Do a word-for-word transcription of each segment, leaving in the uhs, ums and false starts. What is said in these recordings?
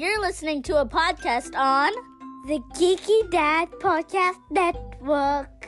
You're listening to a podcast on the Geeky Dad Podcast Network.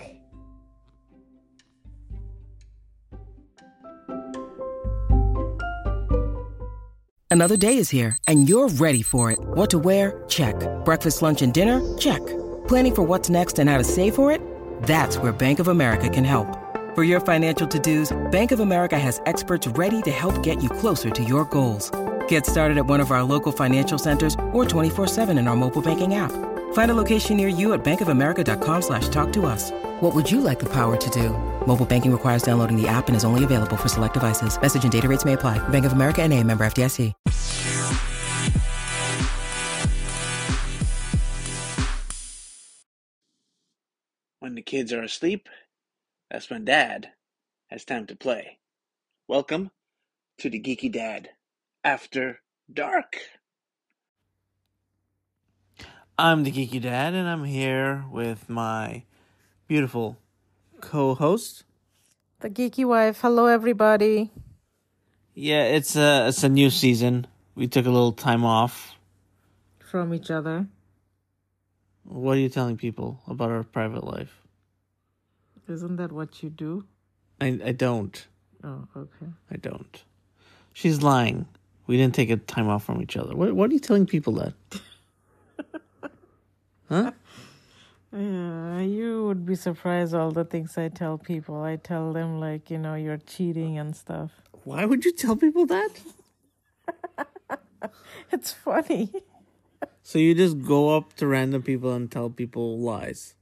Another day is here, and you're ready for it. What to wear? Check. Breakfast, lunch, and dinner? Check. Planning for what's next and how to save for it? That's where Bank of America can help. For your financial to-dos, Bank of America has experts ready to help get you closer to your goals. Get started at one of our local financial centers or twenty-four seven in our mobile banking app. Find a location near you at bankofamerica.com slash talk to us. What would you like the power to do? Mobile banking requires downloading the app and is only available for select devices. Message and data rates may apply. Bank of America N A, member F D I C. When the kids are asleep, that's when Dad has time to play. Welcome to the Geeky Dad After Dark. I'm the Geeky Dad, and I'm here with my beautiful co-host, the Geeky Wife. Hello, everybody. Yeah, it's a it's a new season. We took a little time off from each other. What are you telling people about our private life? Isn't that what you do? I I don't. Oh, okay. I don't. She's lying. We didn't take a time off from each other. What What are you telling people that? Huh? Yeah, you would be surprised all the things I tell people. I tell them, like, you know, you're cheating and stuff. Why would you tell people that? It's funny. So you just go up to random people and tell people lies?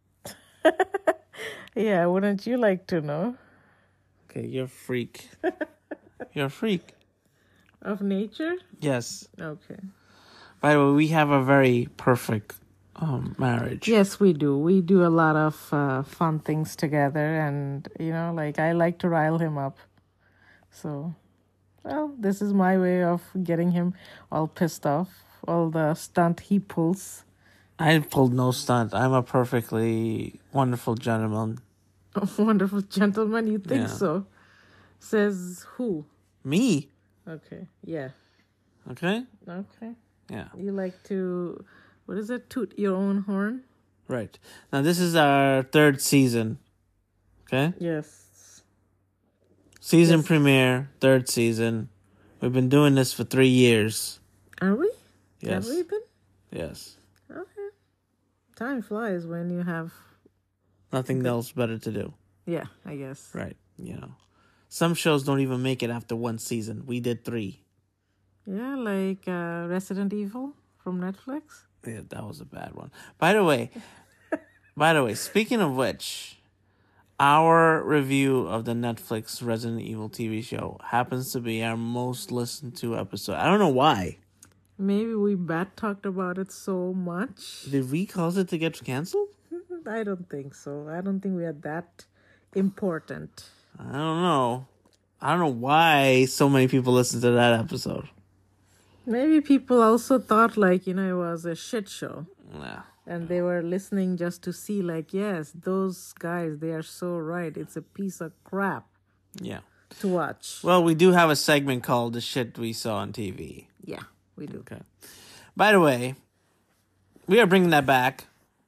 Yeah, wouldn't you like to know? Okay, you're a freak. You're a freak. Of nature? Yes. Okay. By the way, we have a very perfect um, marriage. Yes, we do. We do a lot of uh, fun things together. And, you know, like, I like to rile him up. So, well, this is my way of getting him all pissed off. All the stunt he pulls. I pulled no stunt. I'm a perfectly wonderful gentleman. A wonderful gentleman? You think Yeah. so? Says who? Me. Okay. Yeah. Okay? Okay. Yeah. You like to, what is it? Toot your own horn? Right. Now, this is our third season. Okay? Yes. Season Yes. premiere, third season. We've been doing this for three years. Are we? Yes. Have we been? Yes. Okay. Time flies when you have... Nothing else better to do. Yeah, I guess. Right. You know. Some shows don't even make it after one season. We did three. Yeah, like uh, Resident Evil from Netflix. Yeah, that was a bad one. By the way, by the way, speaking of which, our review of the Netflix Resident Evil T V show happens to be our most listened to episode. I don't know why. Maybe we bad talked about it so much. Did we cause it to get canceled? I don't think so. I don't think we are that important. I don't know. I don't know why so many people listened to that episode. Maybe people also thought, like, you know, it was a shit show. Yeah. And they were listening just to see, like, yes, those guys, they are so right. It's a piece of crap Yeah. to watch. Well, we do have a segment called The Shit We Saw on T V. Yeah, we do. Okay. By the way, we are bringing that back.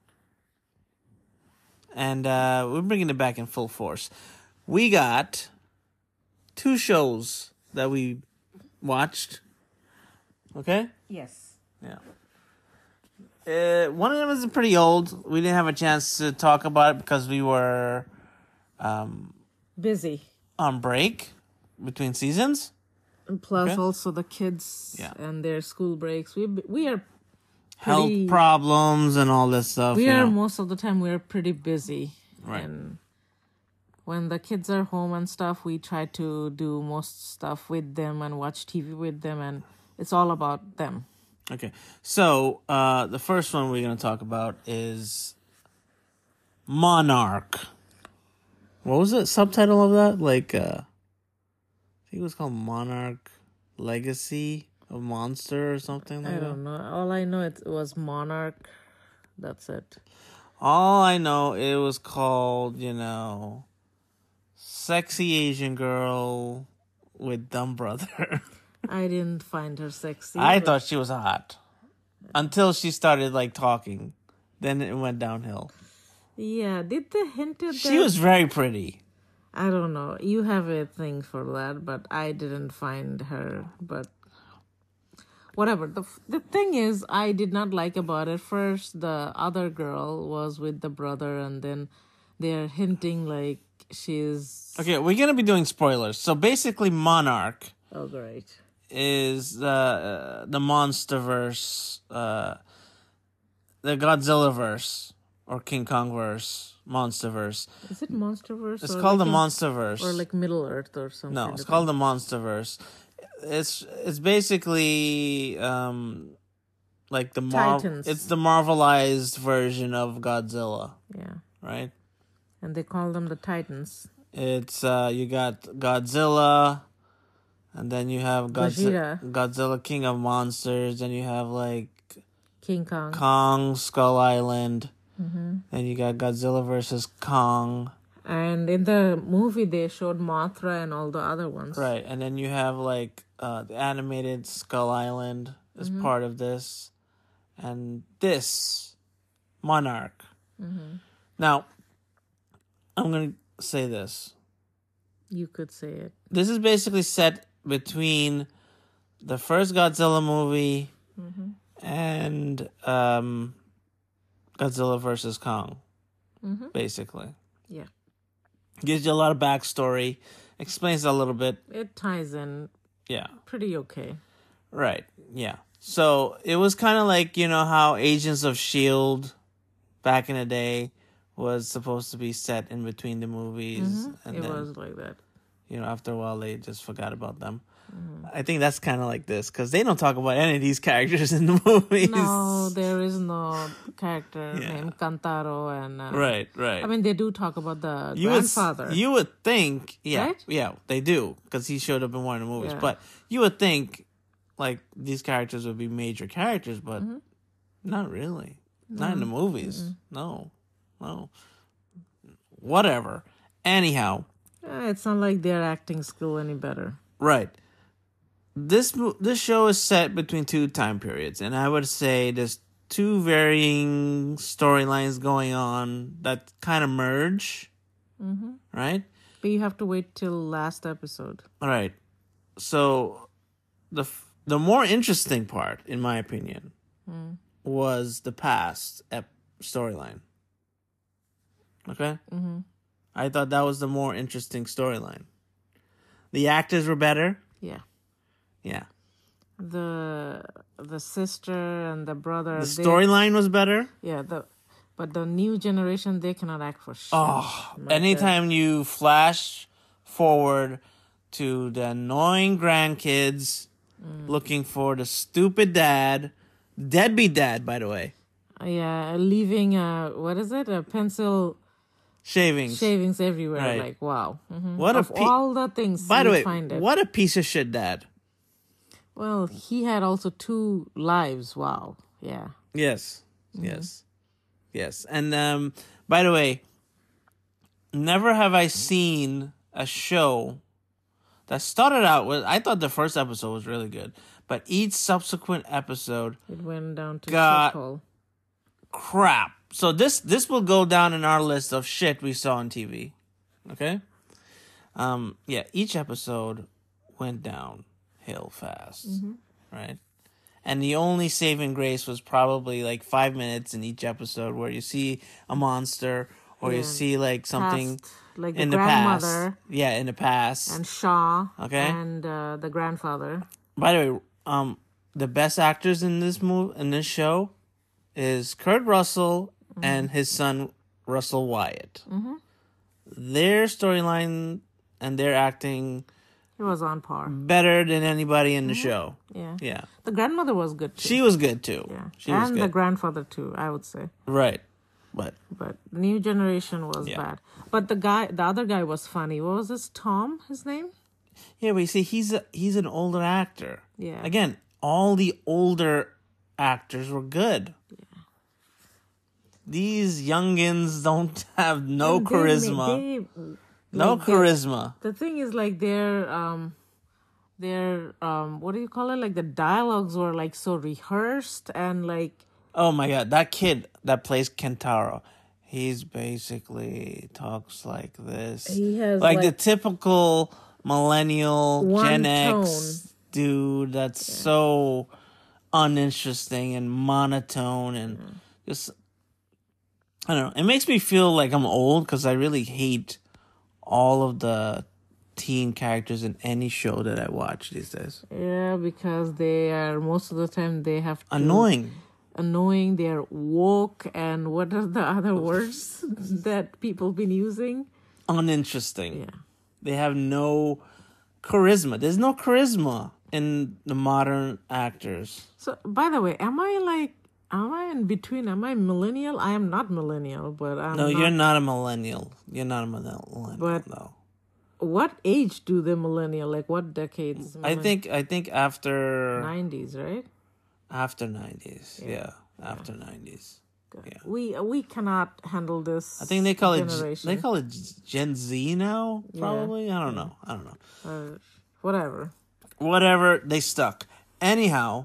And uh, we're bringing it back in full force. We got two shows that we watched. Okay? Yes. Yeah. Uh, one of them is pretty old. We didn't have a chance to talk about it because we were um, Busy. on break between seasons. And plus Okay. also the kids Yeah. and their school breaks. We we are Health pretty, problems and all this stuff. we you are know. most of the time we are pretty busy. Right. And when the kids are home and stuff, we try to do most stuff with them and watch T V with them, and it's all about them. Okay, so uh, the first one we're going to talk about is Monarch. What was the subtitle of that? Like, uh, I think it was called Monarch Legacy of Monster or something like I that. don't know. All I know it was Monarch. That's it. All I know, it was called, you know, Sexy Asian Girl with Dumb Brother. I didn't find her sexy. I but thought she was hot. until she started like talking. Then it went downhill. Yeah, did they hint at that? She was very pretty. I don't know. You have a thing for that, but I didn't find her. But whatever. The the thing is, I did not like about it. First, the other girl was with the brother, and then they're hinting like she's... Okay, we're going to be doing spoilers. So basically, Monarch Oh, great. is uh, the Monsterverse, uh, the Godzillaverse, or King Kongverse, Monsterverse. Is it Monsterverse? It's or called like the a- Monsterverse. Or like Middle Earth or something. No, it's called the Monsterverse. It's it's basically um like the Mar- Titans. it's the Marvelized version of Godzilla, Yeah. right? And they call them the Titans. It's uh you got Godzilla, and then you have Godzi- Gojira. Godzilla King of Monsters, and you have like King Kong. Kong Skull Island. Mm-hmm. And you got Godzilla versus Kong. And in the movie, they showed Mothra and all the other ones. Right, and then you have like uh, the animated Skull Island is Mm-hmm. part of this, and this Monarch. Mm-hmm. Now, I'm gonna say this. You could say it. This is basically set between the first Godzilla movie Mm-hmm. and um, Godzilla versus Kong. Mm-hmm. Basically, Yeah. gives you a lot of backstory, explains it a little bit. It ties in Yeah. pretty okay. Right. Yeah. So it was kind of like, you know, how Agents of S H I E L D back in the day was supposed to be set in between the movies. And It then, was like that. you know, after a while they just forgot about them. I think that's kind of like this because they don't talk about any of these characters in the movies. No, there is no character Yeah. named Kantaro. and uh, Right, right. I mean, they do talk about the you would, grandfather. you would think, yeah, Right? yeah, they do because he showed up in one of the movies. Yeah. But you would think like these characters would be major characters, but Mm-hmm. not really. Not in the movies. No, no. Whatever. Anyhow, Uh, it's not like their acting skill any better. right. This mo- this show is set between two time periods, and I would say there's two varying storylines going on that kind of merge. Mm-hmm. Right. But you have to wait till last episode. All right. So the f- the more interesting part, in my opinion, Mm. was the past ep- storyline. Okay. Mm-hmm. I thought that was the more interesting storyline. The actors were better. Yeah. Yeah. The the sister and the brother. The they- storyline was better. Yeah. The but the new generation, they cannot act for shit. Oh, My anytime you flash forward to the annoying grandkids looking for the stupid dad, deadbeat dad, by the way, God. Yeah, leaving uh what is it? A pencil shavings. shavings everywhere. Right. Like wow. Mhm. What a of pe- all the things. By the you way, find it. what a piece of shit dad. Well, he had also two lives. Wow. Yeah. Yes, yes, yes. And um, by the way, never have I seen a show that started out with. I thought the first episode was really good, but each subsequent episode, It went down to God. shithole. crap. So this this will go down in our list of shit we saw on T V. Okay. Um. Yeah. Each episode went downhill fast. Right. And the only saving grace was probably like five minutes in each episode where you see a monster or you Yeah. see like something Past, like the in the past. grandmother Yeah, in the past. and Shaw. Okay. And uh, the grandfather. By the way, um, the best actors in this move in this show is Kurt Russell and his son Russell Wyatt. Mm-hmm. Their storyline and their acting He was on par. better than anybody in the show. Yeah. Yeah, The grandmother was good too. she was good too. yeah. She was and the good. grandfather too, I would say. Right, but But the new generation was Yeah. bad. But the guy, the other guy was funny. What was this? Tom, his name? yeah, but you see, he's a, he's an older actor. Yeah. Again, all the older actors were good. These youngins don't have no And they- charisma. they- no like, they're- charisma. The thing is, like, they're um, their um, what do you call it? Like the dialogues were like so rehearsed and like. Oh my god, that kid that plays Kentaro, he's basically talks like this. He has like, like the typical millennial one Gen X tone. dude that's so uninteresting and monotone and Mm. just I don't know. It makes me feel like I'm old because I really hate all of the teen characters in any show that I watch these days. Yeah, because they are most of the time they have to Annoying. annoying. They're woke, and what are the other words that people been using? Uninteresting. Yeah. They have no charisma. There's no charisma in the modern actors. So, by the way, am I like, am I in between? Am I millennial? I am not millennial, but I'm No, not. you're not a millennial. You're not a millennial. But- no. What age do the millennial, like what decades? I think I think after nineties, right? after nineties. Yeah, after nineties. Yeah. We we cannot handle this. I think they call it generation. they call it Gen Z now. Probably. I don't know. I don't know. Uh, whatever. Whatever. They stuck. Anyhow.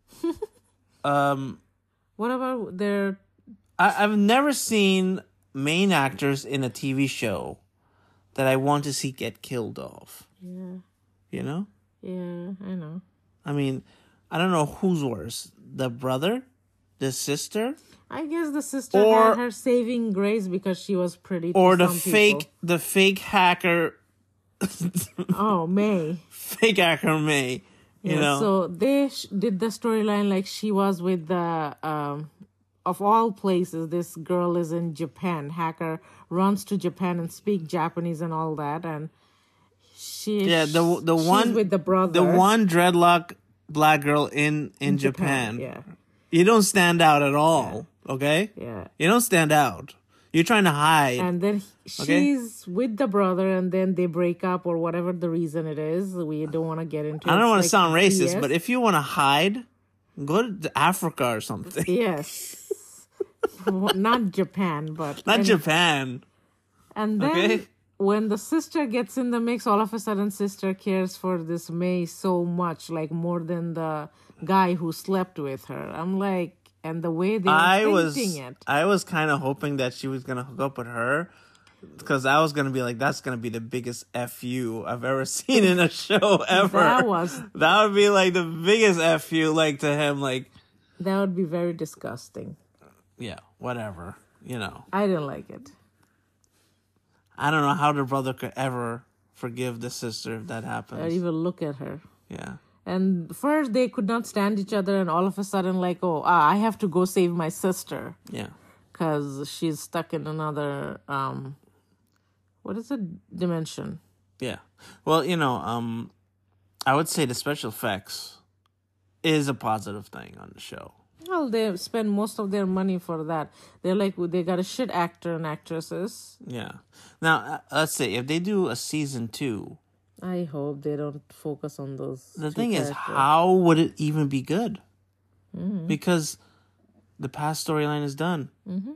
um. What about their? I, I've never seen main actors in a T V show that I want to see get killed off. Yeah, You know? yeah, I know. I mean, I don't know who's worse. The brother? The sister? I guess the sister Or- had her saving grace because she was pretty. to Or the some fake people. the fake hacker Oh, May. fake hacker May. You Yeah, know? so they sh- did the storyline like she was with the um, of all places. This girl is in Japan. Hacker runs to Japan and speak Japanese and all that, and she yeah, the the she's one with the brother. the one dreadlock black girl in in Japan. Yeah, You don't stand out at all, okay? yeah. You don't stand out. You're trying to hide. And then Okay. she's with the brother, and then they break up or whatever the reason it is. We don't want to get into. I don't It's want to like sound racist, B S. but if you want to hide, go to Africa or something. Yes. Not Japan, but Not and, Japan. And then Okay. when the sister gets in the mix, all of a sudden, sister cares for this May so much, like more than the guy who slept with her. I'm like, and the way they're I painting was it. I was kind of hoping that she was gonna hook up with her, because I was gonna be like, that's gonna be the biggest F U I've ever seen in a show ever. That was That would be like the biggest F U, like to him, like that would be very disgusting. yeah, whatever, you know. I didn't like it. I don't know how the brother could ever forgive the sister if that Or happens. even look at her. Yeah. And first they could not stand each other, and all of a sudden, like, oh, ah, I have to go save my sister Yeah. because she's stuck in another, um, what is it, dimension? Yeah. Well, you know, um, I would say the special effects is a positive thing on the show. Well, they spend most of their money for that. They're like, they got a shit actor and actresses. Yeah. Now, uh, let's say if they do a season two, I hope they don't focus on those. the two thing is, characters. how would it even be good? Mm-hmm. Because the past storyline is done. Mm-hmm.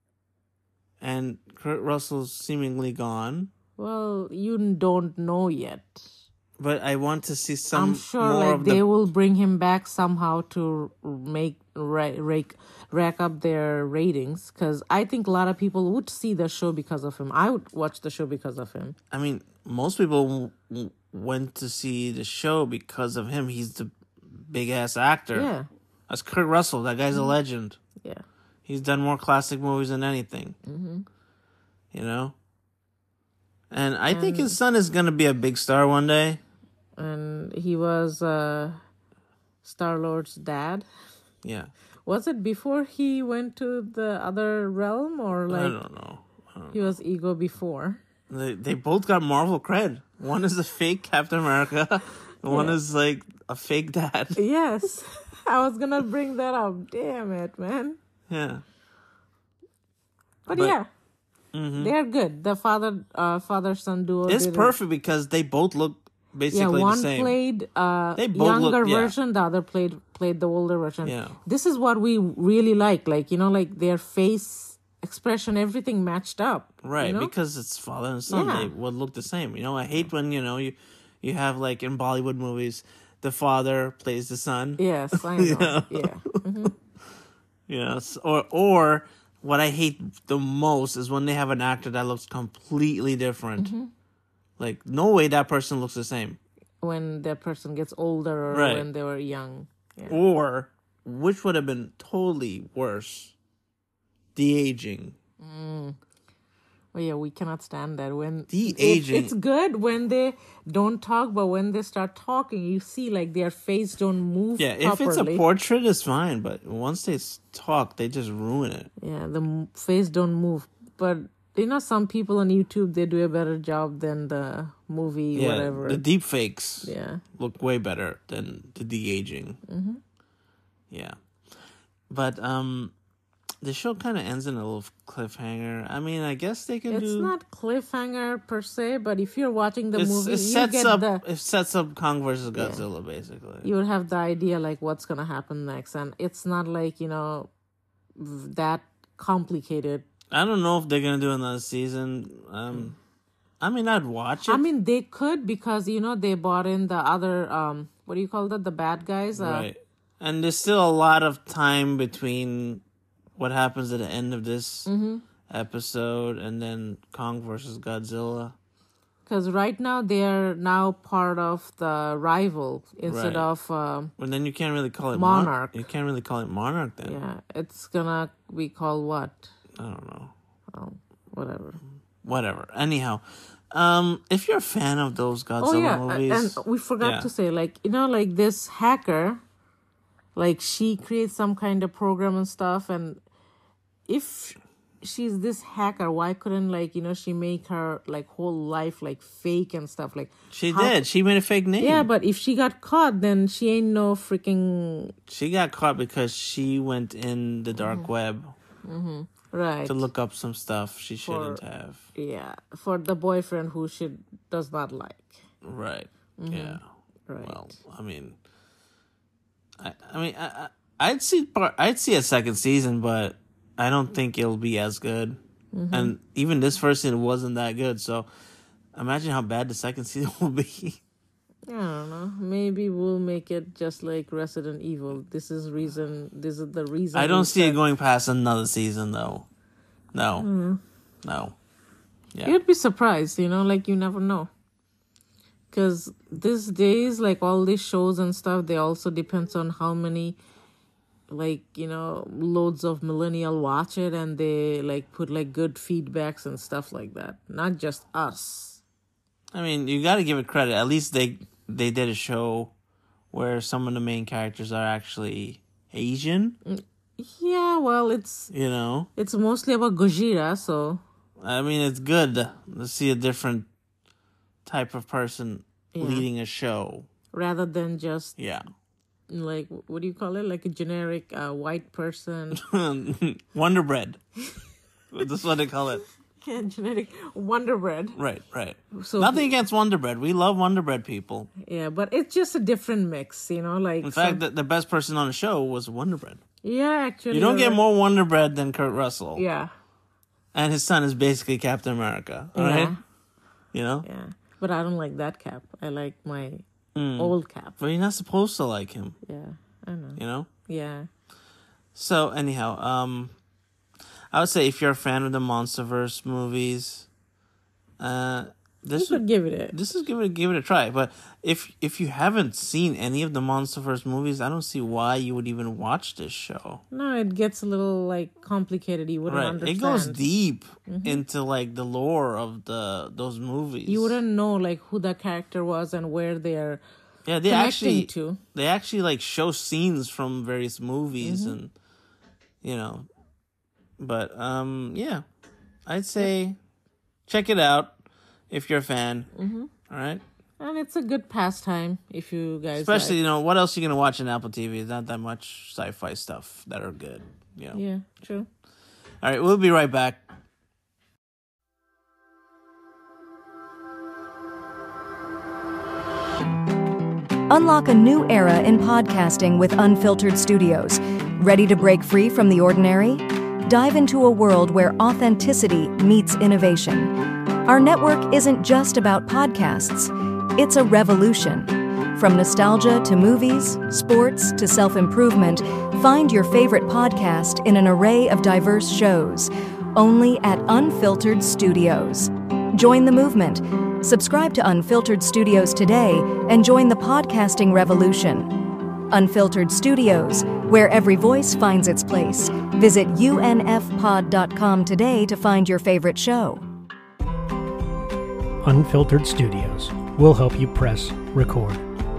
And Kurt Russell's seemingly gone. Well, you don't know yet. But I want to see some I'm sure more like of they the... will bring him back somehow to make ra- rake rack up their ratings, because I think a lot of people would see the show because of him. I would watch the show because of him. I mean, most people w- w- went to see the show because of him. He's the big-ass actor. Yeah, That's Kurt Russell. That guy's a legend. yeah. He's done more classic movies than anything. Mm-hmm. You know? And I think his son is going to be a big star one day. And he was uh, Star-Lord's dad. Yeah. Was it before he went to the other realm, or I like don't know. I don't he was Ego before? They they both got Marvel cred. One is a fake Captain America. One Yeah. is like a fake dad. Yes, I was gonna bring that up. Damn it, man. Yeah. But, But- yeah, hmm they're good. The father uh, father son duo. It's did it. perfect because they both look Yeah, basically one the same. played uh, They both younger look- yeah. version, the other played played the older version. Yeah. This is what we really like. Like, you know, like their face expression, everything matched up. Right, you know? because it's father and son. Yeah. They would look the same. You know, I hate when, you know, you You have like in Bollywood movies, the father plays the son. Yes, I know. You know? Yeah. Mm-hmm. You know, s- or or what I hate the most is when they have an actor that looks completely different. Mm-hmm. Like, no way that person looks the same. When that person gets older or Right. when they were young. Yeah. Or, which would have been totally worse, de-aging. Oh yeah, we cannot stand that. When De-aging. It, it's good when they don't talk, but when they start talking, you see like their face don't move Yeah, if properly. it's a portrait, it's fine. But once they s- talk, they just ruin it. Yeah, the m- face don't move. But you know, some people on YouTube, they do a better job than the movie, Yeah, whatever. the deep fakes Yeah. look way better than the de-aging. Mm-hmm. Yeah. But um, the show kind of ends in a little cliffhanger. I mean, I guess they can It's do... not cliffhanger per se, but if you're watching the It's, movie, it you sets get up the it sets up Kong versus Godzilla, basically. you would have the idea like what's gonna happen next, and it's not like you know v- that complicated. I don't know if they're gonna do another season. Um, I mean, I'd watch it. I mean, they could because you know they bought in the other um what do you call that? The bad guys. Uh, right. And there's still a lot of time between what happens at the end of this Mm-hmm. episode and then Kong versus Godzilla. Because right now they're now part of the rival instead Right. of um, But then you can't really call it Mon- Monarch. you can't really call it Monarch then. yeah, it's gonna be called what? I don't know. Oh, whatever. Whatever. Anyhow, um, if you're a fan of those Godzilla Oh yeah, movies, and we forgot yeah. to say like you know like this hacker, like she creates some kind of program and stuff, and if she's this hacker, why couldn't like you know she make her like whole life like fake and stuff like she how- did. She made a fake name. Yeah, but if she got caught, then she ain't no freaking She got caught because she went in the dark Mm-hmm. web right. to look up some stuff she shouldn't For- have. Yeah, for the boyfriend who she does not like. Right. Mm-hmm. Yeah. Right. Well, I mean, I, I mean, I, I, I'd see part, I'd see a second season, but I don't think it'll be as good. Mm-hmm. And even this first season wasn't that good. So imagine how bad the second season will be. I don't know. Maybe we'll make it just like Resident Evil. This is reason. This is the reason. I don't we see it start- going past another season, though. No. Mm-hmm. No. Yeah. You'd be surprised, you know, like you never know. Because these days, like all these shows and stuff, they also depends on how many, like, you know, loads of millennial watch it and they like put like good feedbacks and stuff like that. Not just us. I mean, you got to give it credit. At least they they did a show where some of the main characters are actually Asian. Yeah, well, it's You know, it's mostly about Gojira, so I mean, it's good to see a different type of person Yeah. leading a show. rather than just Yeah. like what do you call it? Like a generic uh, white person. Wonder Bread. That's what they call it. Yeah, generic Wonder Bread. Right, right. So Nothing against Wonder Bread. We love Wonder Bread people. yeah, but it's just a different mix, you know, like In fact, the, the best person on the show was Wonder Bread. yeah, actually You don't you're get right. more Wonder Bread than Kurt Russell. Yeah, And his son is basically Captain America. All Yeah. right? You know? yeah. But I don't like that Cap. I like my Mm. old Cap. But you're not supposed to like him, Yeah, I know. you know? Yeah. So, anyhow, um, I would say if you're a fan of the MonsterVerse movies, uh, You this could would, give it a this is give it give it a try. But if if you haven't seen any of the MonsterVerse movies, I don't see why you would even watch this show. no. It gets a little like complicated. You wouldn't Right? understand. It goes deep into like the lore of the those movies. You wouldn't know like who the character was and where they're yeah, they connecting actually to. they actually like show scenes from various movies Mm-hmm. and you know, but um, yeah, I'd say check it out if you're a fan. Mm-hmm. All right, And it's a good pastime if you guys especially like. you know what else you gonna watch on Apple T V? There's not that much sci-fi stuff that are good. You know. Yeah, true. All right, we'll be right back. Unlock a new era in podcasting with Unfiltered Studios. Ready to break free from the ordinary? Dive into a world where authenticity meets innovation. Our network isn't just about podcasts. It's a revolution. From nostalgia to movies, sports to self-improvement, find your favorite podcast in an array of diverse shows, only at Unfiltered Studios. Join the movement. Subscribe to Unfiltered Studios today and join the podcasting revolution. Unfiltered Studios, where every voice finds its place. Visit U N F pod dot com today to find your favorite show. Unfiltered Studios will help you press record.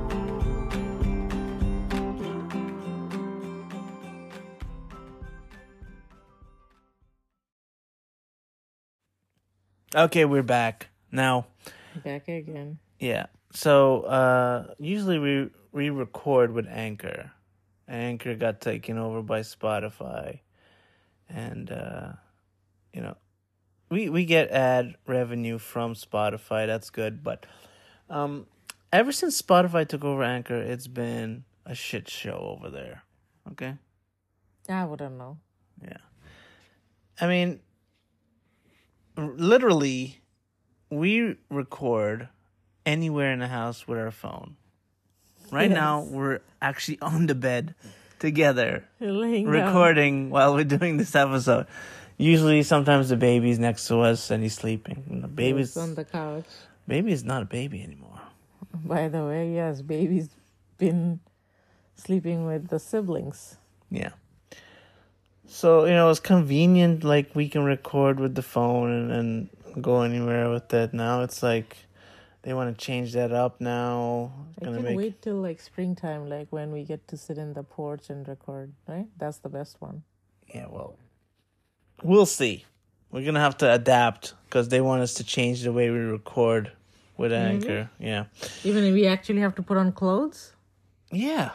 Okay, we're back now. Back again. Yeah. So uh, usually we we record with Anchor. Anchor got taken over by Spotify, and uh, you know, we we get ad revenue from Spotify. That's good, but um, ever since Spotify took over Anchor, it's been a shit show over there. Okay. I wouldn't know. Yeah. I mean, literally, we record anywhere in the house with our phone. Right Yes. now, we're actually on the bed together, Laying recording while we're doing this episode. Usually, sometimes the baby's next to us and he's sleeping. And the down. baby's It's on the couch. baby is not a baby anymore. By the way, yes, baby's been sleeping with the siblings. Yeah. So, you know, it's convenient, like, we can record with the phone and, and go anywhere with it. Now it's like they want to change that up now. It's I gonna can make wait till like springtime, like when we get to sit in the porch and record, right? That's the best one. Yeah, well, we'll see. We're going to have to adapt because they want us to change the way we record with Anchor. Yeah. Even if we actually have to put on clothes? Yeah.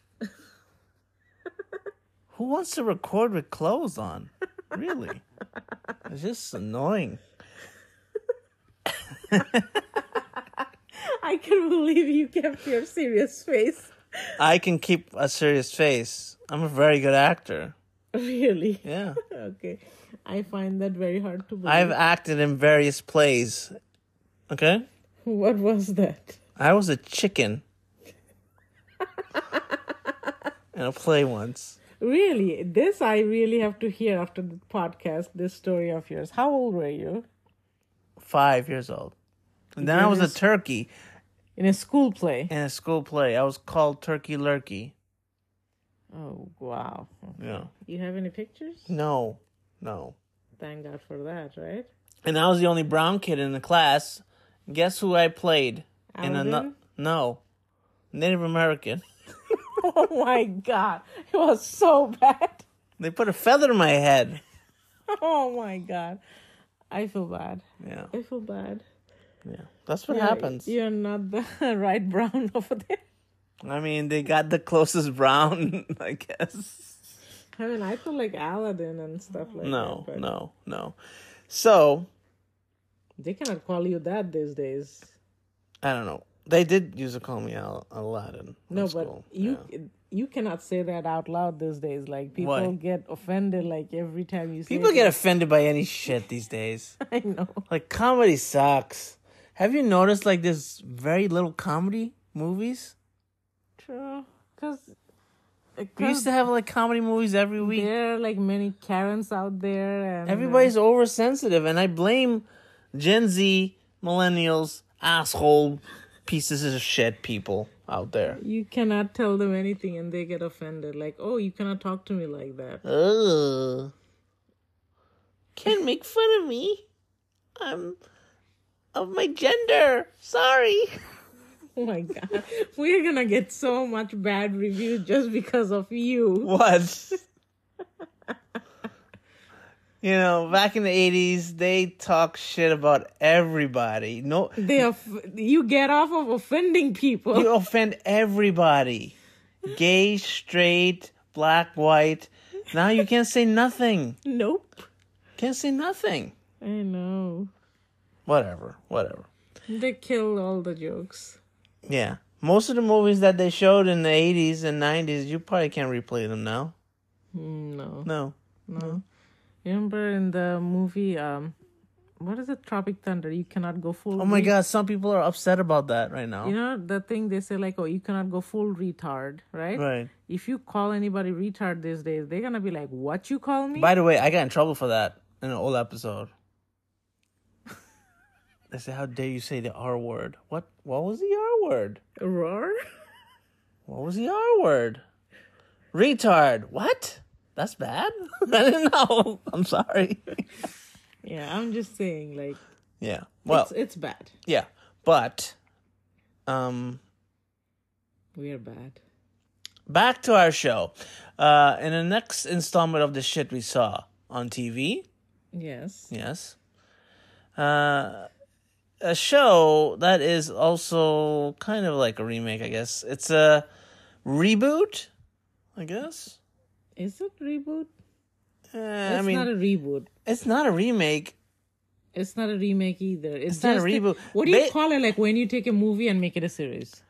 Who wants to record with clothes on? Really? It's just annoying. I can believe you kept your serious face. I can keep a serious face. I'm a very good actor. Really? Yeah. Okay. I find that very hard to believe. I've acted in various plays. Okay? What was that? I was a chicken in a play once. Really? This I really have to hear after the podcast, this story of yours. How old were you? Five years old. And then I was a turkey In a school play? in a school play. I was called Turkey Lurkey. Oh, wow. Yeah. You have any pictures? No. No. Thank God for that, right? And I was the only brown kid in the class. Guess who I played? In a Alvin? no. Native American. Oh my God. It was so bad. They put a feather in my head. Oh my God. I feel bad. Yeah. I feel bad. Yeah. That's what Yeah, happens. You're not the right brown over there. I mean, they got the closest brown, I guess. I mean, I feel like Aladdin and stuff like No, that. but no, no. So, They cannot call you that these days. I don't know. They did used to call me Al- Aladdin. in No, but school. you Yeah. you cannot say that out loud these days. Like, people Why? get offended like every time you say People it. get offended by any shit these days. I know. Like, comedy sucks. Have you noticed, like, there's very little comedy movies? True. Because We used to have, like, comedy movies every week. there are like many Karens out there. And, uh, Everybody's oversensitive, and I blame Gen Z, millennials, asshole pieces of shit people out there. you cannot tell them anything and they get offended. Like, oh, you cannot talk to me like that. Ugh. Can't make fun of me. I'm of my gender. Sorry. Oh my God. We're going to get so much bad reviews just because of you. What? You know, back in the eighties, they talk shit about everybody. No, They off- you get off of offending people. you offend everybody. Gay, straight, black, white. Now you can't say nothing. Nope. Can't say nothing. I know. Whatever, whatever. They killed all the jokes. Yeah. Most of the movies that they showed in the eighties and nineties, you probably can't replay them now. Mm, No. No. No. Remember in the movie um, what is it? Tropic Thunder. You cannot go full. Oh my re- God, some people are upset about that right now. You know the thing they say like, oh, you cannot go full retard, right? Right. If you call anybody retard these days, they're gonna be like, "What you call me?" By the way, I got in trouble for that in an old episode. They say, "How dare you say the R word?" What? What was the R word? Roar. What was the R word? Retard. What? That's bad. I didn't know. I'm sorry. Yeah, I'm just saying, like, Yeah. Well, it's, it's bad. yeah, but um, We're bad. back to our show. Uh, in the next installment of the shit we saw on T V. Yes. Yes. Uh, a show that is also kind of like a remake, I guess. It's a reboot, I guess. Is it reboot? Uh, It's I mean, not a reboot. it's not a remake. It's not a remake either. It's, It's not a just reboot. What do you Ba- call it? Like when you take a movie and make it a series.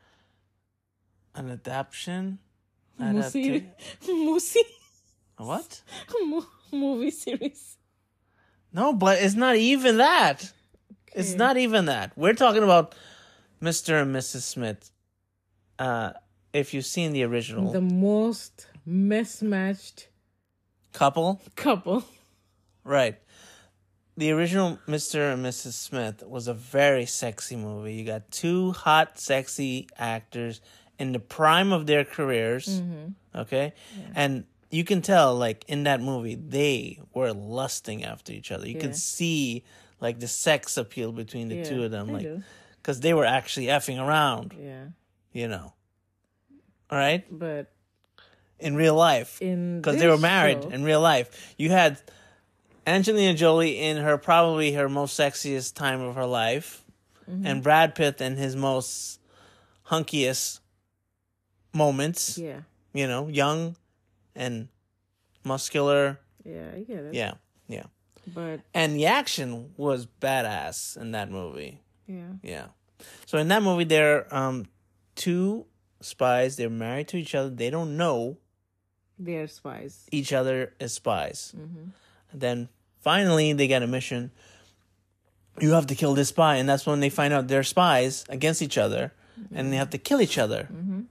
An adaptation. Musi, Adapta- Musi, what? Mo- movie series. No, but it's not even that. It's Okay. not even that. We're talking about Mister and Missus Smith. Uh, if you've seen the original The most mismatched couple, couple. right? The original Mister and Missus Smith was a very sexy movie. You got two hot, sexy actors in the prime of their careers. Mm-hmm. Okay, and you can tell, like in that movie, they were lusting after each other. You Yeah. could see like the sex appeal between the Yeah, two of them, I like do. because they were actually effing around. Yeah, You know, all right, but in real life. in Because they were this married show- in real life. You had Angelina Jolie in her probably her most sexiest time of her life, Mm-hmm. and Brad Pitt in his most hunkiest moments. Yeah, You know, young and muscular. yeah, I get it. Yeah, yeah. But And the action was badass in that movie. yeah, Yeah. So in that movie, they're um, two spies. They're married to each other. They don't know they're spies. each other as spies. And then finally they get a mission. You have to kill this spy, and that's when they find out they're spies against each other, and they have to kill each other.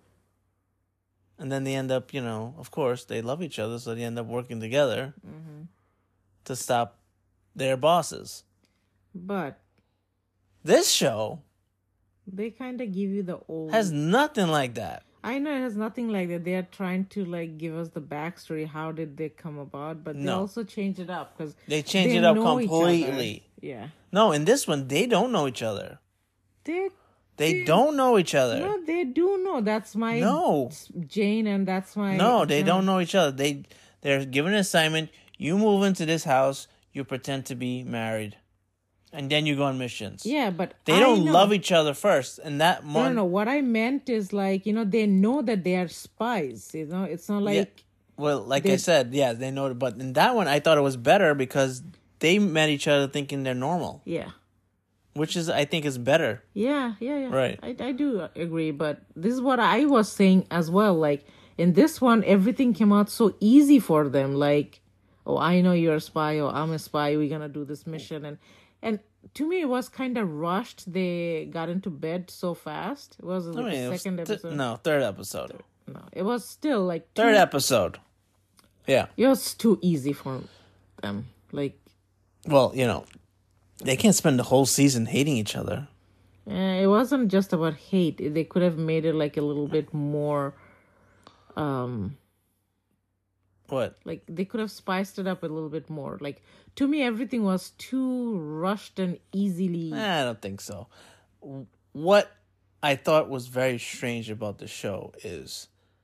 And then they end up, you know, of course, they love each other, so they end up working together to stop their bosses. But This show they kind of give you the old. has nothing like that. I know it has nothing like that. They are trying to like give us the backstory. How did they come about? But they No. also change it up because They change it up completely. Yeah, No, in this one, they don't know each other. they They don't know each other. no, they do know. That's my No. Jane, and that's my No, they John. don't know each other. They they're given an assignment. You move into this house. You pretend to be married, and then you go on missions. Yeah, but They I don't know. love each other first, and that No, no, one. no. What I meant is like you know they know that they are spies. You know, it's not like Yeah. Well, like I they- said, yeah, they know. But in that one, I thought it was better because they met each other thinking they're normal, yeah. which is I think is better. Yeah, yeah, yeah. Right. I, I do agree, but this is what I was saying as well. Like in this one, everything came out so easy for them. Like, oh, I know you're a spy, or I'm a spy. We're gonna do this mission, and and to me, it was kind of rushed. They got into bed so fast. It was I like mean, it the was second th- episode. no, third episode. No, it was still like Third too, episode. Yeah. it was too easy for them. Like, Well, you know, they can't spend the whole season hating each other. eh, it wasn't just about hate. They could have made it like a little bit more. Um. What? Like they could have spiced it up a little bit more. Like to me, everything was too rushed and easily. I don't think so. What I thought was very strange about the show is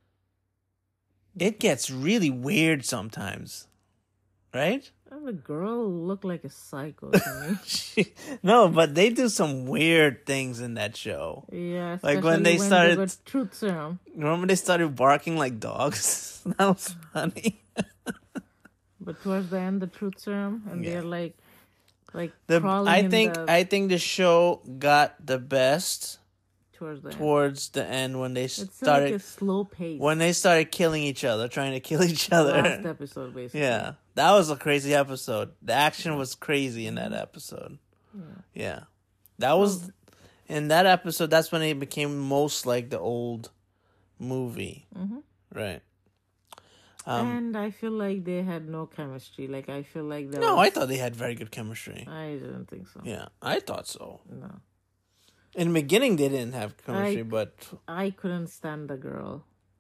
it gets really weird sometimes, right? Oh, the girl looked like a psycho to She- no, but they do some weird things in that show. me. Yeah, Like when especially they started- got truth serum. Remember they started barking like dogs? That was funny. But towards the end, the truth serum, and Yeah. they're like, like The, crawling I in think the, I think the show got the best towards the end. towards the end when they It's still started like a slow pace. when they started killing each other, trying to kill each other. Last episode, basically. Yeah, that was a crazy episode. The action was crazy in that episode. Yeah. That was, in that episode, that's when it became most like the old movie. Mm-hmm. Right. Um, and I feel like they had no chemistry. Like, I feel like there no, was... I thought they had very good chemistry. I didn't think so. Yeah, I thought so. No. In the beginning, they didn't have chemistry, I, but... I couldn't stand the girl.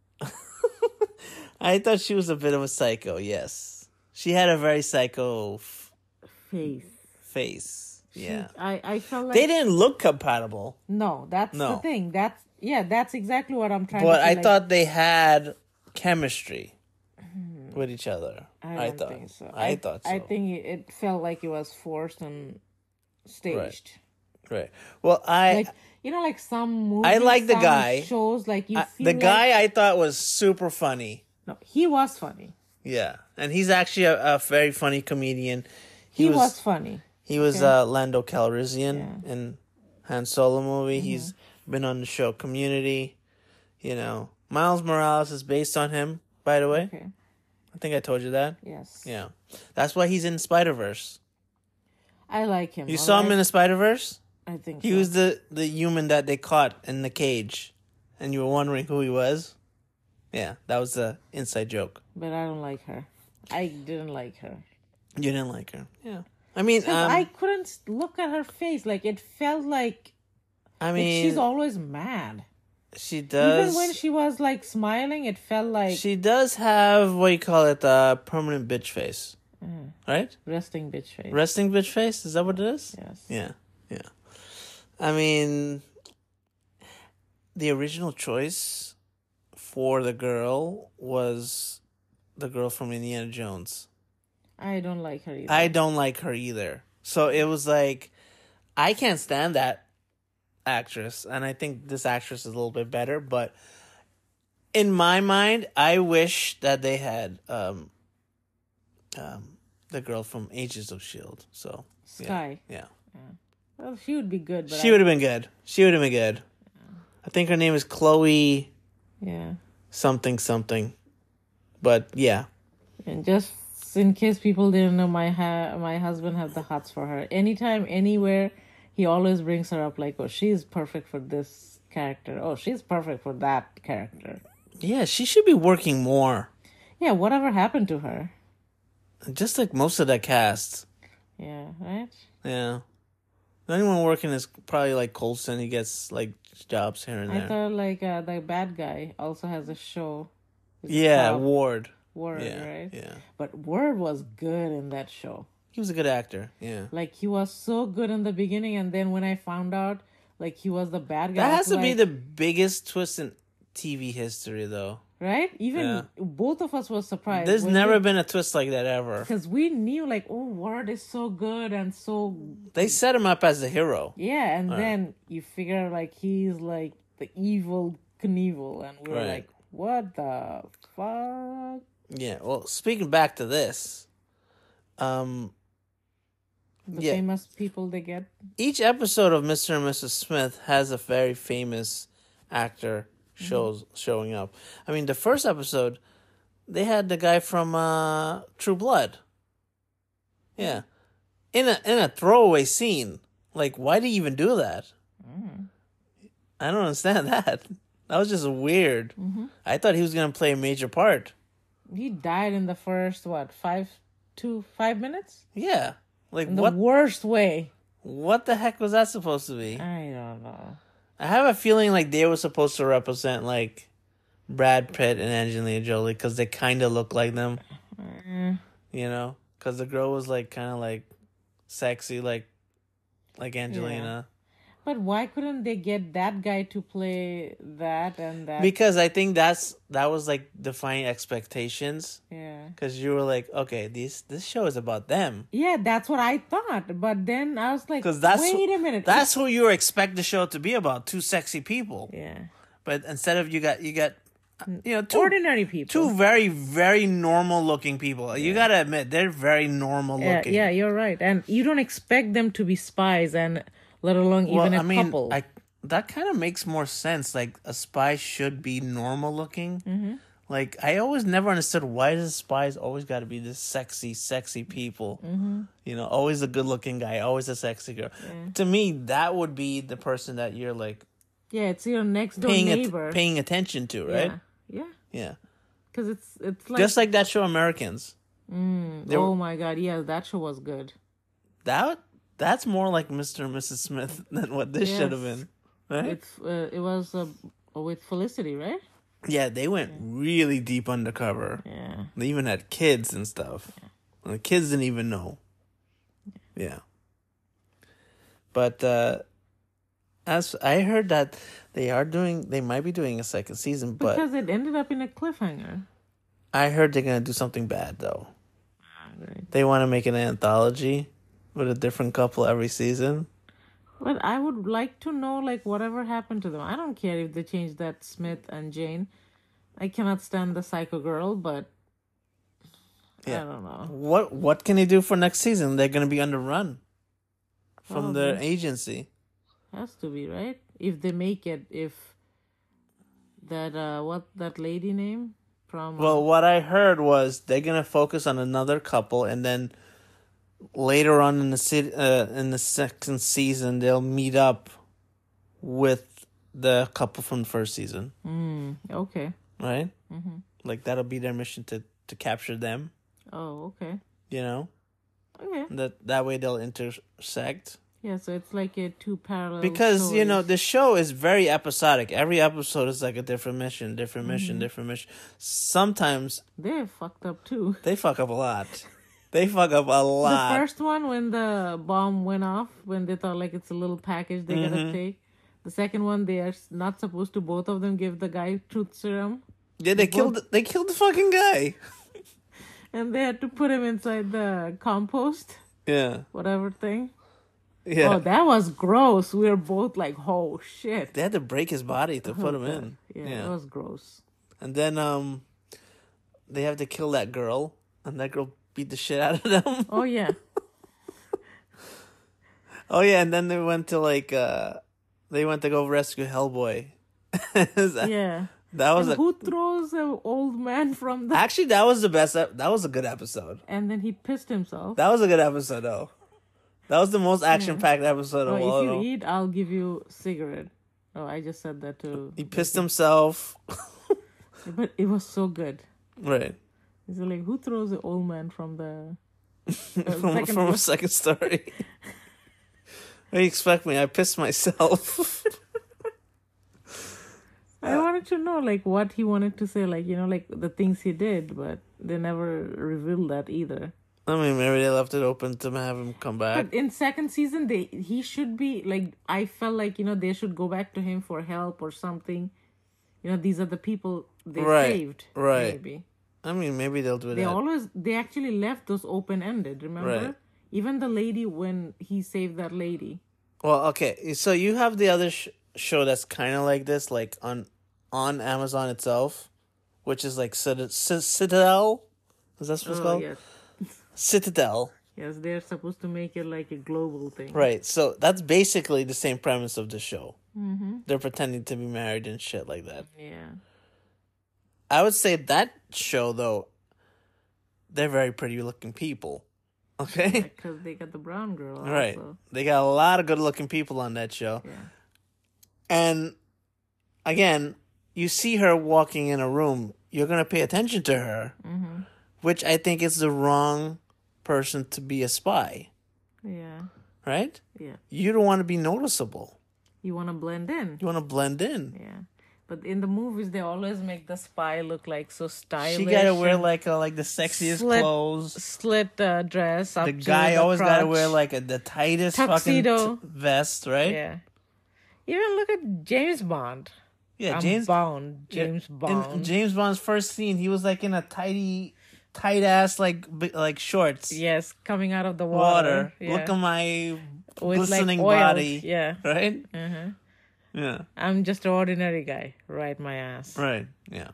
I thought she was a bit of a psycho, yes. She had a very psycho... F- Face. Face, She, yeah. I, I felt like... They didn't look compatible. No, that's No. the thing. That's... Yeah, that's exactly what I'm trying But to I like, thought they had chemistry with each other. I, I, don't thought. think so. I, thought so. I think it, it felt like it was forced and staged. Right. Well, I... Like, you know, like some movies, I like the some guy. shows, like you I- feel the like... guy I thought was super funny. No, he was funny. Yeah. And he's actually a, a very funny comedian. He, was, was funny. He was Okay. uh, Lando Calrissian Yeah. in Han Solo movie. Mm-hmm. He's been on the show Community. You know, Miles Morales is based on him, by the way. Okay. I think I told you that. Yes. Yeah. That's why he's in Spider-Verse. I like him. You all saw him right? in the Spider-Verse? I think He so. was the, the human that they caught in the cage. And you were wondering who he was? Yeah, that was the inside joke. But I don't like her. I didn't like her. You didn't like her. Yeah. I mean, um, Because I couldn't look at her face. Like, it felt like, I like mean, she's always mad. she does. Even when she was, like, smiling, it felt like She does have, what you call it, uh, permanent bitch face. Mm. Right? resting bitch face. Resting bitch face? Is that what it is? Yes. Yeah, yeah. I mean, the original choice for the girl was the girl from Indiana Jones. I don't like her either. I don't like her either. So it was like, I can't stand that actress. And I think this actress is a little bit better. But in my mind, I wish that they had um, um, the girl from Agents of S H I E L D. So, yeah, Sky. Yeah. Well, she would be good, but She I- would have been good. She would have been good. I think her name is Chloe Yeah. something something. But yeah. And just in case people didn't know, my ha- my husband had the hots for her. Anytime, anywhere, he always brings her up like, oh, she's perfect for this character. Oh, she's perfect for that character. Yeah, she should be working more. Yeah, whatever happened to her? Just like most of that cast. Yeah, right? Yeah. The only one working is probably like Coulson. He gets like jobs here and I there. thought like uh, the bad guy also has a show. He's a Yeah, cop. Ward. Word, Yeah, right? yeah. But Word was good in that show. He was a good actor. Yeah. Like, he was so good in the beginning, and then when I found out, like, he was the bad guy. That I has was to be like- the biggest twist in T V history, though. Right? Even Yeah. both of us were surprised. There's never been a twist like that ever. Because we knew, like, oh, Word is so good and so... They set him up as a hero. Yeah, and then you figure, like, he's, like, the evil Knievel, and we were Right. like, what the fuck? Yeah. Well, speaking back to this, um, The Yeah. famous people they get. each episode of Mister and Missus Smith has a very famous actor shows showing up. I mean, the first episode, they had the guy from uh, True Blood. Yeah, in a in a throwaway scene. Like, why do you even do that? I don't understand that. That was just weird. I thought he was gonna play a major part. He died in the first, what, five, two, five minutes? Yeah, like In the what? worst way. What the heck was that supposed to be? I don't know. I have a feeling like they were supposed to represent like Brad Pitt and Angelina Jolie because they kind of look like them. You know, because the girl was like kind of like sexy, like like Angelina. But why couldn't they get that guy to play that and that? Because I think that's that was like defining expectations. yeah. Because you were like, okay, this this show is about them. Yeah, that's what I thought. But then I was like, Because that's wait a minute. That's who you expect the show to be about. Two sexy people. yeah. But instead of you got you got you know two Ordinary people. two very very normal looking people. You gotta admit they're very normal yeah, looking. yeah, you're right. And you don't expect them to be spies, and let alone even a I mean, couple. I that kind of makes more sense. Like a spy should be normal looking. Mm-hmm. Like, I always never understood why does spies always got to be this sexy, sexy people. Mm-hmm. You know, always a good-looking guy, always a sexy girl. Yeah. To me, that would be the person that you're, like... Yeah, it's your next-door paying neighbor. At- paying attention to, right? Yeah. Yeah. Yeah. Because it's, it's like... Just like that show, Americans. Mm, oh, were... my God. Yeah, that show was good. That That's more like Mister and Missus Smith than what this yes. should have been. Right? It's, uh, it was uh, with Felicity, right? Yeah, they went yeah. really deep undercover. Yeah. They even had kids and stuff. Yeah. And the kids didn't even know. Yeah. yeah. But uh, as I heard that they are doing, they might be doing a second season, but... Because it ended up in a cliffhanger. I heard they're going to do something bad, though. Right. They want to make an anthology with a different couple every season. But I would like to know, like, whatever happened to them. I don't care if they changed that Smith and Jane. I cannot stand the psycho girl, but yeah. I don't know. What What can they do for next season? They're going to be on the run from Probably. their agency. Has to be, right? If they make it, if that, uh, what, that lady name? From, uh, well, what I heard was they're going to focus on another couple, and then later on in the city, uh, in the second season, they'll meet up with the couple from the first season. Mm, okay. Right? Mm-hmm. Like, that'll be their mission to, to capture them. Oh, okay. You know? Okay. That that way they'll intersect. Yeah, so it's like a two parallel Because, stories. you know, the show is very episodic. Every episode is like a different mission, different mission, mm-hmm. different mission. Sometimes... They're fucked up, too. They fuck up a lot. They fuck up a lot. The first one, when the bomb went off, when they thought like it's a little package they mm-hmm. gotta take. The second one, they are not supposed to both of them give the guy truth serum. Yeah, they, they killed. Both... They killed the fucking guy. And they had to put him inside the compost. Yeah. Whatever thing. Yeah. Oh, that was gross. We were both like, oh shit. They had to break his body to put him in. Yeah, yeah, it was gross. And then um, they have to kill that girl, and that girl beat the shit out of them. Oh, yeah. Oh, yeah, and then they went to, like, uh, they went to go rescue Hellboy. that, yeah. That was and a... who throws an old man from the... Actually, that was the best, that was a good episode. And then he pissed himself. That was a good episode, though. That was the most action-packed yeah. episode oh, of all. If you eat, I'll give you cigarette. Oh, I just said that too. He pissed himself. But it was so good. Right. It's like, who throws an old man from the... Uh, from from a second story. What do you expect me? I pissed myself. I wanted to know, like, what he wanted to say, like, you know, like, the things he did, but they never revealed that either. I mean, maybe they left it open to have him come back. But in second season, they he should be, like, I felt like, you know, they should go back to him for help or something. You know, these are the people they right, saved. Right. Maybe. I mean, maybe they'll do they that. They always, they actually left those open-ended, remember? Right. Even the lady, when he saved that lady. Well, okay. So you have the other sh- show that's kind of like this, like on on Amazon itself, which is like Cit- C- Citadel. Is that what it's oh, called? Yes. Citadel. Yes, they're supposed to make it like a global thing. Right. So that's basically the same premise of the show. Mm-hmm. They're pretending to be married and shit like that. Yeah. I would say that show, though, they're very pretty-looking people. Okay? Because they got the brown girl also. Right. They got a lot of good-looking people on that show. Yeah. And, again, you see her walking in a room, you're going to pay attention to her, mm-hmm. which I think is the wrong person to be a spy. Yeah. Right? Yeah. You don't want to be noticeable. You want to blend in. You want to blend in. Yeah. But in the movies, they always make the spy look like so stylish. She gotta wear like a, like the sexiest slit, clothes. Slit uh, dress. Up the to guy the always crotch. gotta wear like a, the tightest tuxedo fucking t- vest, right? Yeah. Even look at James Bond. Yeah, I'm James Bond. James yeah, Bond. In James Bond's first scene, he was like in a tighty, tight ass like like shorts. Yes, coming out of the water. Water. Yeah. Look at my With glistening like oils. body. Yeah. Right. Uh-huh. Yeah. I'm just an ordinary guy. Right, my ass. Right. Yeah.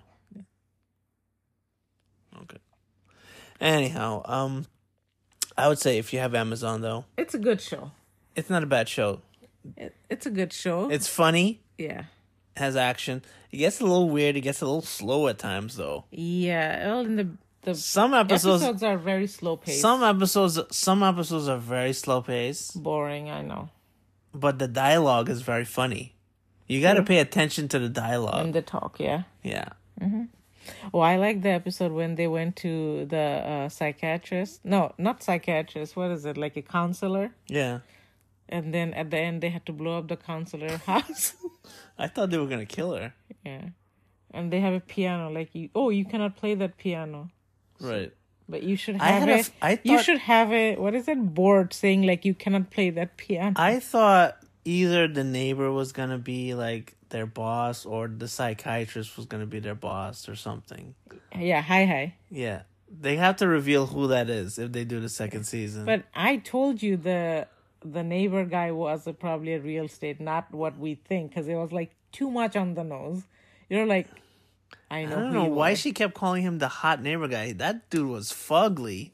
Okay. Anyhow, um, I would say if you have Amazon though, it's a good show. It's not a bad show. It, it's a good show. It's funny. Yeah. has action. It gets a little weird. It gets a little slow at times, though. Yeah, well, in the the Some episodes, episodes are very slow paced. some episodes, some episodes are very slow paced, boring. I know. but the dialogue is very funny. You got to pay attention to the dialogue. And the talk, yeah. Yeah. Oh, I like the episode when they went to the uh, psychiatrist. No, not psychiatrist. What is it? Like a counselor. Yeah. And then at the end, they had to blow up the counselor house. I thought they were gonna kill her. Yeah. And they have a piano. Like, you, oh, you cannot play that piano. Right. But you should I have had a it. f- I You thought- should have a, what is it? Board saying, like, you cannot play that piano. I thought either the neighbor was gonna be like their boss or the psychiatrist was gonna be their boss or something. Yeah, hi, hi. Yeah. They have to reveal who that is if they do the second season. But I told you the the neighbor guy was a, probably a real estate, not what we think, because it was like too much on the nose. You're like, I know. I don't who know you why are. she kept calling him the hot neighbor guy. That dude was fugly.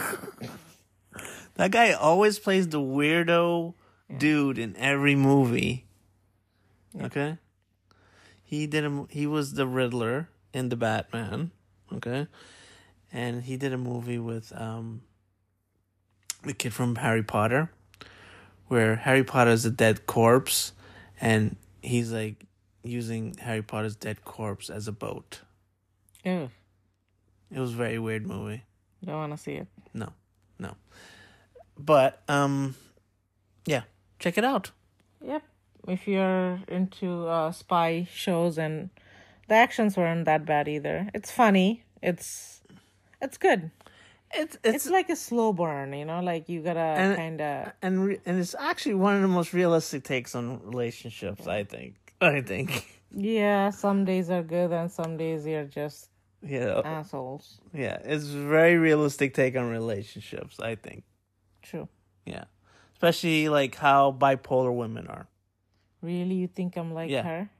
That guy always plays the weirdo dude in every movie. Okay? He did a, he was the Riddler in the Batman. Okay? And he did a movie with um the kid from Harry Potter, where Harry Potter is a dead corpse and he's like using Harry Potter's dead corpse as a boat. Ew, It was a very weird movie. don't want to see it. No, no. But, um, yeah, check it out. Yep. If you're into uh, spy shows, and the actions weren't that bad either. It's funny. It's it's good. It's It's, it's, like a slow burn, you know, like you gotta And- kind of. and re- and it's actually one of the most realistic takes on relationships. I think. I think. Yeah, some days are good, and some days you're just Yeah, assholes. yeah. It's a very realistic take on relationships. I think. True. Yeah, especially like how bipolar women are. Really, you think I'm like Yeah. her?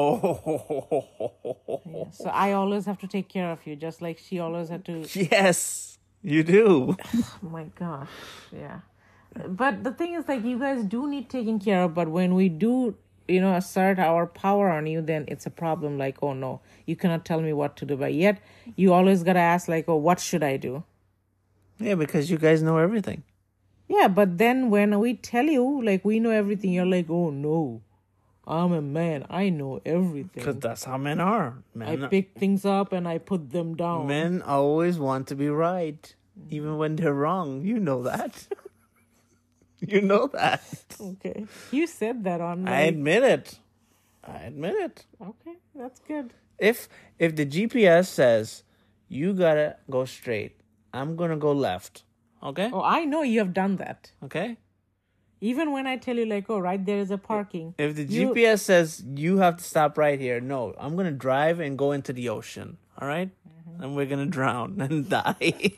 Oh, Yeah. So I always have to take care of you, just like she always had to. yes, you do. Oh my gosh, yeah. But the thing is, like, you guys do need taken care of. But when we do, you know, assert our power on you, then it's a problem. Like, oh no, you cannot tell me what to do. But yet, you always gotta ask, like, oh, what should I do? Yeah, because you guys know everything. Yeah, but then when we tell you, like, we know everything, you're like, oh no, I'm a man. I know everything. Because that's how men are. I Men, pick things up and I put them down. men always want to be right, even when they're wrong. You know that. You know that. Okay. You said that on. I Like, admit it. I admit it. okay, that's good. If if the G P S says you gotta go straight, I'm gonna go left. Okay. Oh, I know you have done that. Okay. Even when I tell you, like, oh, right there is a parking. If the You- G P S says you have to stop right here, no, I'm gonna drive and go into the ocean. All right? And we're gonna drown and die.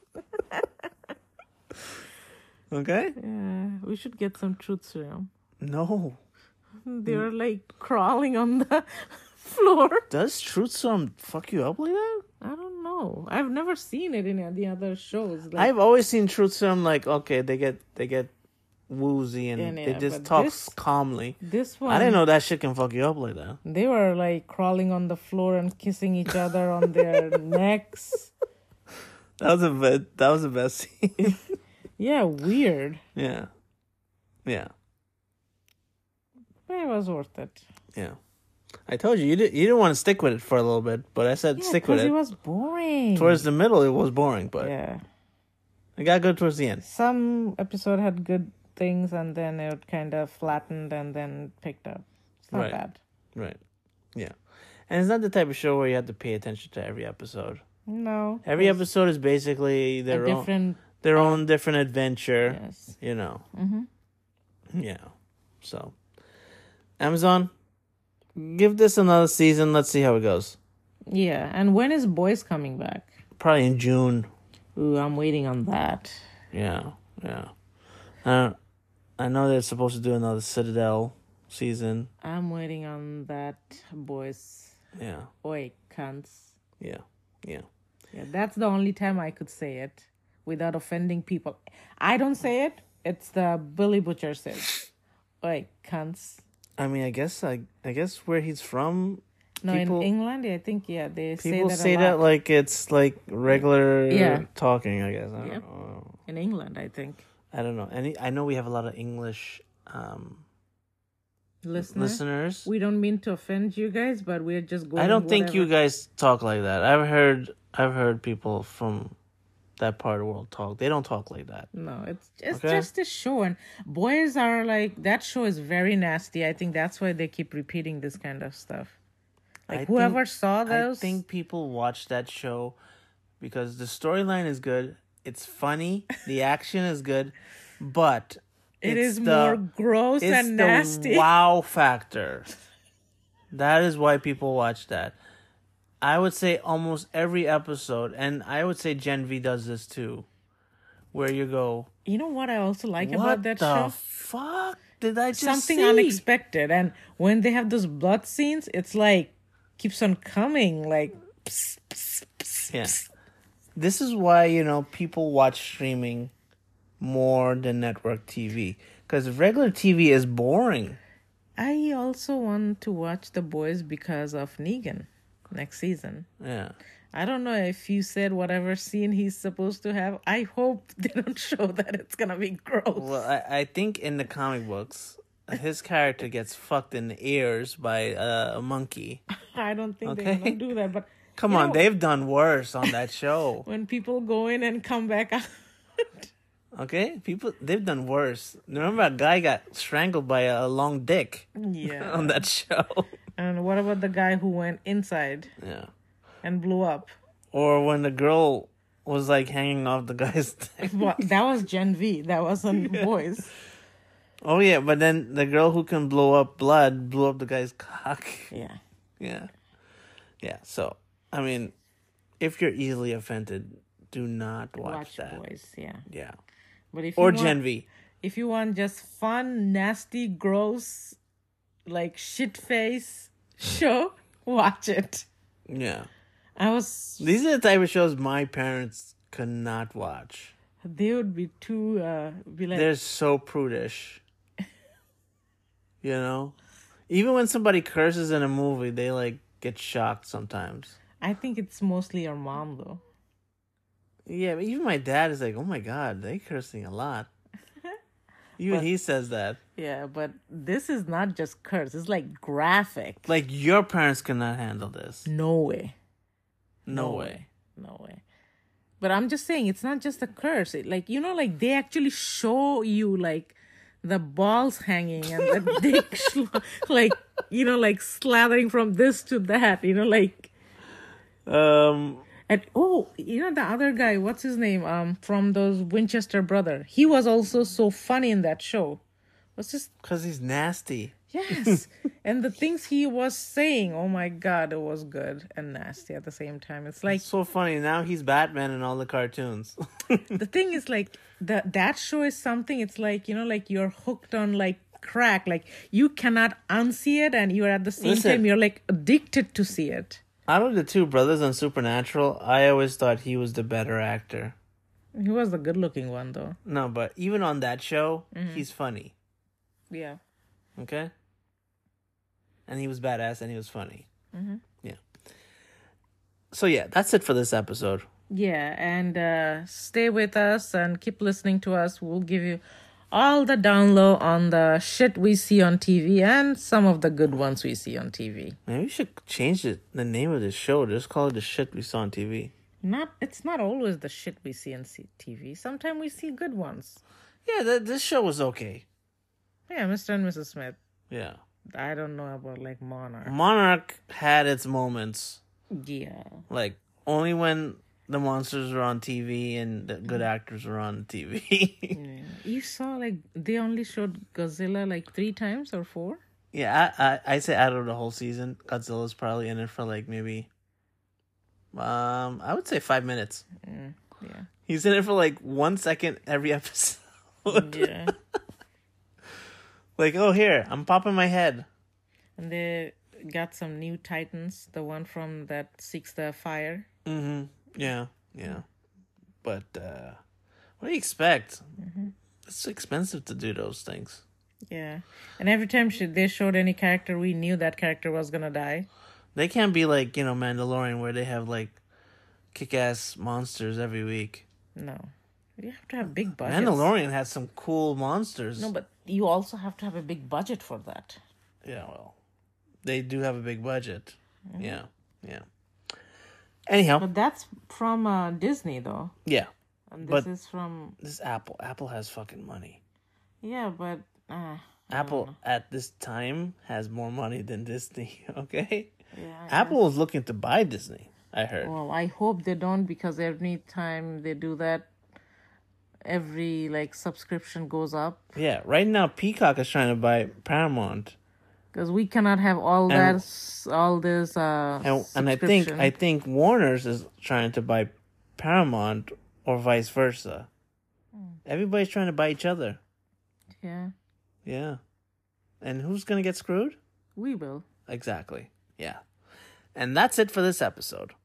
Okay? Yeah, we should get some truth serum. No. They're like crawling on the floor. Does truth serum fuck you up like that? I don't know. I've never seen it in the other shows. Like, I've always seen truth serum like okay, they get they get woozy and Yeah, they yeah, just but talk this- calmly. this one, I didn't know that shit can fuck you up like that. they were like crawling on the floor and kissing each other on their necks. That was a be- that was the best scene. Yeah, weird. Yeah. Yeah. But it was worth it. Yeah. I told you you didn't you didn't want to stick with it for a little bit, but I said Yeah, stick with because it. it was boring. Towards the middle, it was boring, but yeah. it got good towards the end. Some episode had good things and then it kind of flattened and then picked up. It's not Right. bad. Right. Yeah. And it's not the type of show where you have to pay attention to every episode. No. Every it's episode is basically a their own different. their own different adventure. Yes. You know. Mm-hmm. Yeah. So, Amazon, give this another season. Let's see how it goes. Yeah. And when is Boys coming back? Probably in June. Ooh, I'm waiting on that. Yeah. Yeah. Uh, I know they're supposed to do another Citadel season. I'm waiting on that, Boys. Yeah. Oi, cunts. Yeah. Yeah. Yeah, that's the only time I could say it without offending people. I don't say it. It's the Billy Butcher says. Oi, cunts. I mean, I guess I, I guess where he's from, No, people, in England, I think, yeah, they say people that say a that lot. like it's like regular Yeah. talking. I guess I don't Yep. know. In England, I think. I don't know. Any, I know we have a lot of English um, Listener, listeners. we don't mean to offend you guys, but we're just going. I don't think you whatever. guys talk like that. I've heard, I've heard people from that part of the world talk. They don't talk like that. No, it's it's Okay. just a show, and boys are like that show is very nasty. I think that's why they keep repeating this kind of stuff. Like I whoever think- saw those, I think people watch that show because the storyline is good. It's funny. The action is good, but it it's is the, more gross it's and the nasty. wow factor. That is why people watch that. I would say almost every episode, and I would say Gen V does this too, where you go, You know what I also like what about that the show? fuck did I just Something see? unexpected, and when they have those blood scenes, it's like keeps on coming, like. Psst, psst, psst, Yeah. psst. This is why, you know, people watch streaming more than network T V. Because regular T V is boring. I also want to watch The Boys because of Negan next season. Yeah. I don't know if you said whatever scene he's supposed to have. I hope they don't show that it's gonna be gross. Well, I, I think in the comic books, his character gets fucked in the ears by uh, a monkey. I don't think Okay. they're gonna do that. But Come you on, know, they've done worse on that show. when people go in and come back out. Okay? People, they've done worse. Remember a guy got strangled by a long dick Yeah. on that show? And what about the guy who went inside Yeah. and blew up? Or when the girl was like hanging off the guy's thing. Well, that was Gen V. That wasn't Boys. Oh yeah, but then the girl who can blow up blood blew up the guy's cock. Yeah. Yeah. Yeah. So, I mean, if you're easily offended, do not watch, Watch that. Boys. Yeah. Yeah. But if Or you want, Gen V. if you want just fun, nasty, gross, like shit face show, watch it. Yeah. I was. These are the type of shows my parents could not watch. They would be too. Uh, be like. They're so prudish. You know? Even when somebody curses in a movie, they like get shocked sometimes. I think it's mostly your mom though. Yeah, but even my dad is like, oh my god, they cursing a lot. Even he says that. Yeah, but this is not just curse. It's like graphic. Like, your parents cannot handle this. No way. No, way. No way. But I'm just saying, it's not just a curse. It, like, you know, like they actually show you like the balls hanging and the dick, schlo- like, you know, like slathering from this to that, you know, like. Um, And oh, you know the other guy, what's his name? Um, from those Winchester brother. He was also so funny in that show. Was just because he's nasty. yes. And the things he was saying, oh my god, it was good and nasty at the same time. It's like So funny. Now he's Batman in all the cartoons. the thing is like the that show is something. It's like, you know, like you're hooked on like crack. Like you cannot unsee it, and you're at the same Listen. time you're like addicted to see it. Out of the two brothers on Supernatural, I always thought he was the better actor. He was the good-looking one though. No, but even on that show, he's funny. Yeah. Okay? And he was badass and he was funny. Mm-hmm. Yeah. So yeah, that's it for this episode. Yeah, and uh, stay with us and keep listening to us. We'll give you all the download on the shit we see on T V and some of the good ones we see on T V. Maybe we should change it, the name of this show. Just call it the shit we saw on T V. Not, it's not always the shit we see on C- T V. Sometimes we see good ones. Yeah, th- this show was okay. Yeah, Mister and Missus Smith. Yeah. I don't know about like Monarch. Monarch had its moments. Yeah. Like, only when the monsters were on T V and the good actors were on T V. Yeah. You saw like they only showed Godzilla like three times or four? Yeah, I, I I say out of the whole season, Godzilla's probably in it for like maybe, um, I would say five minutes. Mm, yeah. He's in it for like one second every episode. Yeah. Like, oh, here, I'm popping my head. And they got some new Titans, the one from that Seeks the Fire. Mm-hmm. Yeah, yeah. But uh, what do you expect? Mm-hmm. It's expensive to do those things. Yeah. And every time she, they showed any character, we knew that character was going to die. They can't be like, you know, Mandalorian where they have like kick-ass monsters every week. No. You have to have big budgets. Mandalorian has some cool monsters. No, but you also have to have a big budget for that. Yeah, well, they do have a big budget. Mm-hmm. Yeah, yeah. Anyhow. But that's from uh, Disney, though. Yeah. And this but is from... This is Apple. Apple has fucking money. Yeah, but... Uh, Apple, at this time, has more money than Disney, okay? Yeah, Apple is looking to buy Disney, I heard. Well, I hope they don't, because every time they do that, every, like, subscription goes up. Yeah, right now, Peacock is trying to buy Paramount. Because we cannot have all and, that, all this, uh, and, and I think I think Warner's is trying to buy Paramount, or vice versa. Mm. Everybody's trying to buy each other. Yeah. Yeah. And who's going to get screwed? We will. Exactly. Yeah. And that's it for this episode.